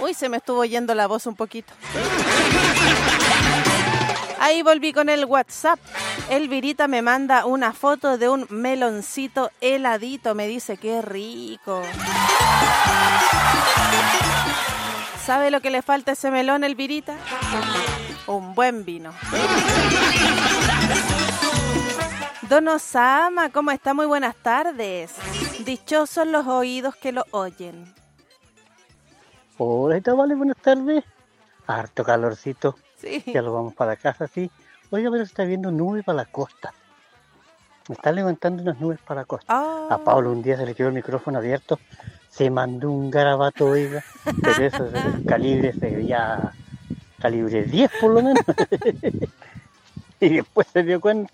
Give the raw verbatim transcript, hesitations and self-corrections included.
Uy, se me estuvo yendo la voz un poquito. Ahí volví con el WhatsApp. Elvirita me manda una foto de un meloncito heladito. Me dice, qué rico. ¿Sabe lo que le falta a ese melón, Elvirita? Un buen vino. Don Osama, ¿cómo está? Muy buenas tardes. Dichosos los oídos que lo oyen. Hola, vale, buenas tardes. Harto calorcito. Sí. Ya lo vamos para casa, sí. Oiga, pero está viendo nubes para la costa. Me están levantando unas nubes para la costa. Oh. A Pablo un día se le quedó el micrófono abierto. Se mandó un garabato, oiga. Pero eso es el calibre, se veía calibre diez por lo menos. Y después se dio cuenta